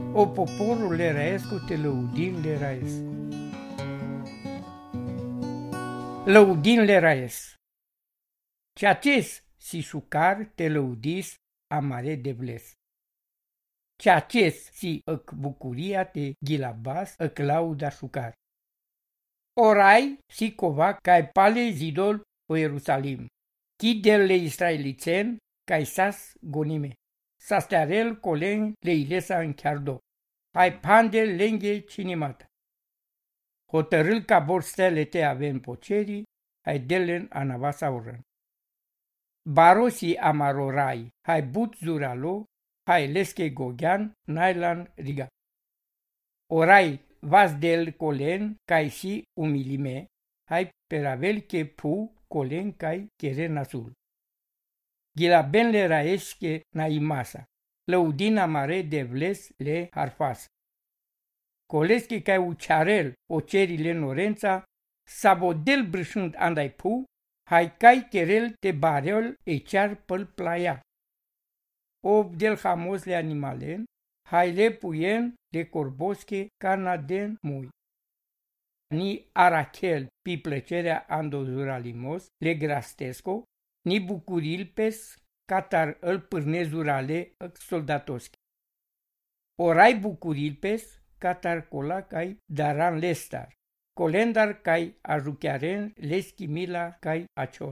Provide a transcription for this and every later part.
O poporul le raesc, o te lăudin le raes. Lăudin le raes. Ce acest si șucar te lăudis amare de bles. Ce acest si îc bucuria te ghilabas îc lauda șucar. Orai si cova cai pale zidol o Ierusalim. Chi delle israelicen cai sas gonime. Sastearel colen le ilesa în chiardo. Hai pandel lenghe cinimata. Hotărâl ca vor stele te avem poceri, hai delen anavasa orăn. Barosi amarorai, hai but zuralo, hai lesche gogean, nailan riga. Orai vas del colen, cai si umilime, hai peravel che pu colen cai chere nasul. Gila ben le raesche na imasa, lăudina mare de vles le harfas. Coleschi cai uciarel ocerile norența, sabodel brâșând andai pu, hai cai cherel te bareol e cear păl playa. Ob del hamos le animalen, hai le puien le corbosche canaden mui. Ni arachel pi plăcerea andozuralimos le grastesco, ni bucurilpes catar îl pârnezurale soldatoschi. Orai bucurilpes catar cola cai daran lestar, colendar cai ajuchiaren leschimila cai aciol.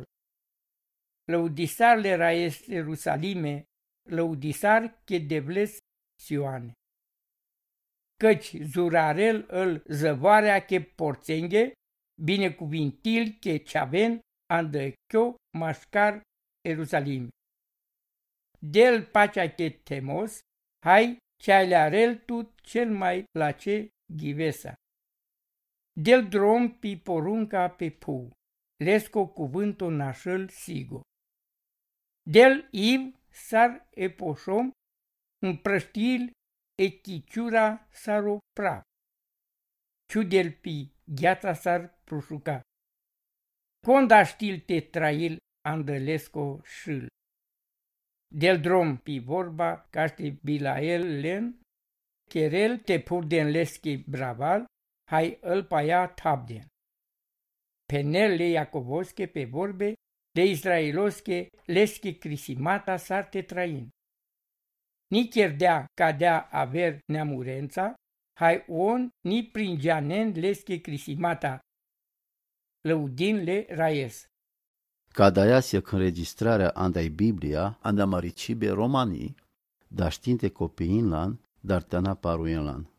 Lăudisar le raes Ierusalime, lăudisar che devles Sioane. Căci zurarel îl zăvoarea che porțenghe, binecuvintil che ceaven andăchio mașcar Ierusalime. Del pacea che temos, hai cealearel tu cel mai la ce ghivesa. Del drom pi porunca pe pu, lesco cuvântul nașăl sigo. Del iv sar epoșom, împrăștil e chiciura saro praf. Ciu del pi gheața sar prușuca. Conda știl te trail andălesco șâl. Del drom pi vorba caște bilael len, cherel te purden leschi braval, hai îl paia tabden. Penel le iacovosche pe vorbe, de israelosche leschi crisimata sarte train. Ni chierdea cadea aver neamurența, hai on ni pringeanen leschi crisimata. Lăudin le raes. Cadaia se înregistrarea andai Biblia, anda maricibe romanii, dar știinte copiii lan, dar tăna paru în lan.